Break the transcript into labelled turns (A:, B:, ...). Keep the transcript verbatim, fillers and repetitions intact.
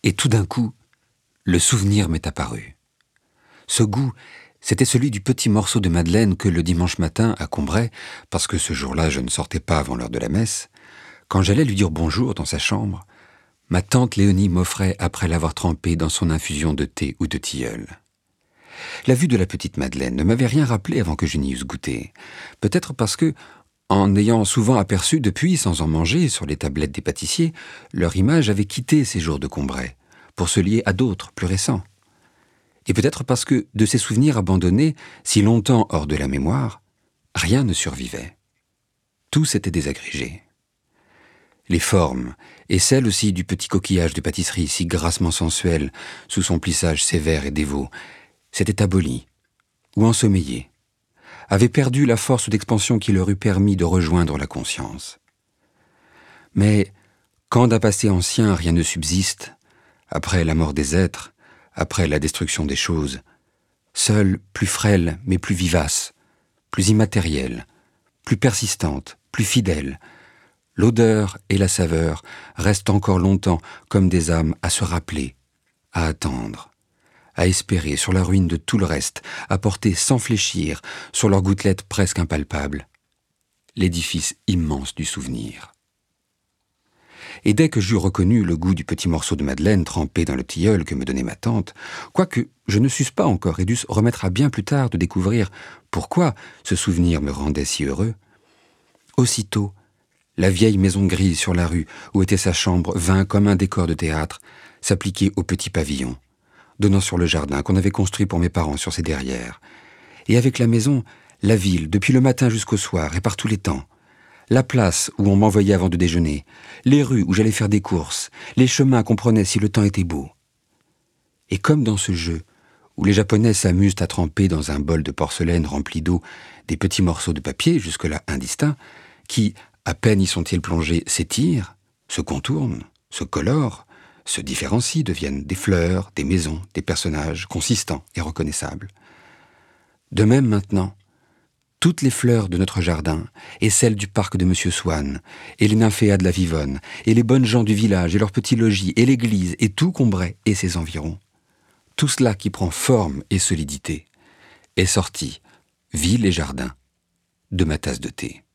A: Et tout d'un coup, le souvenir m'est apparu. Ce goût, c'était celui du petit morceau de madeleine que le dimanche matin à Combray, parce que ce jour-là je ne sortais pas avant l'heure de la messe, quand j'allais lui dire bonjour dans sa chambre, ma tante Léonie m'offrait après l'avoir trempé dans son infusion de thé ou de tilleul. La vue de la petite madeleine ne m'avait rien rappelé avant que je n'y eusse goûté. Peut-être parce que, en ayant souvent aperçu depuis, sans en manger, sur les tablettes des pâtissiers, leur image avait quitté ces jours de Combray, pour se lier à d'autres, plus récents. Et peut-être parce que, de ces souvenirs abandonnés, si longtemps hors de la mémoire, rien ne survivait. Tout s'était désagrégé. Les formes, et celles aussi du petit coquillage de pâtisserie si grassement sensuel, sous son plissage sévère et dévot, s'étaient abolies, ou ensommeillées, avaient perdu la force d'expansion qui leur eût permis de rejoindre la conscience. Mais, quand d'un passé ancien rien ne subsiste, après la mort des êtres, après la destruction des choses, seule, plus frêle, mais plus vivace, plus immatérielle, plus persistante, plus fidèle, l'odeur et la saveur restent encore longtemps comme des âmes à se rappeler, à attendre, à espérer sur la ruine de tout le reste, à porter sans fléchir, sur leurs gouttelettes presque impalpables, l'édifice immense du souvenir. Et dès que j'eus reconnu le goût du petit morceau de madeleine trempé dans le tilleul que me donnait ma tante, quoique je ne susse pas encore et dusse remettre à bien plus tard de découvrir pourquoi ce souvenir me rendait si heureux, aussitôt, la vieille maison grise sur la rue où était sa chambre vint comme un décor de théâtre s'appliquer au petit pavillon, donnant sur le jardin qu'on avait construit pour mes parents sur ses derrières. Et avec la maison, la ville, depuis le matin jusqu'au soir et par tous les temps, la place où on m'envoyait avant de déjeuner, les rues où j'allais faire des courses, les chemins qu'on prenait si le temps était beau. Et comme dans ce jeu, où les Japonais s'amusent à tremper dans un bol de porcelaine rempli d'eau des petits morceaux de papier, jusque-là indistincts, qui, à peine y sont-ils plongés, s'étirent, se contournent, se colorent, se différencient, deviennent des fleurs, des maisons, des personnages consistants et reconnaissables. De même maintenant, toutes les fleurs de notre jardin, et celles du parc de Monsieur Swann, et les nymphéas de la Vivonne, et les bonnes gens du village, et leurs petits logis, et l'église, et tout Combray et ses environs, tout cela qui prend forme et solidité, est sorti, ville et jardin, de ma tasse de thé.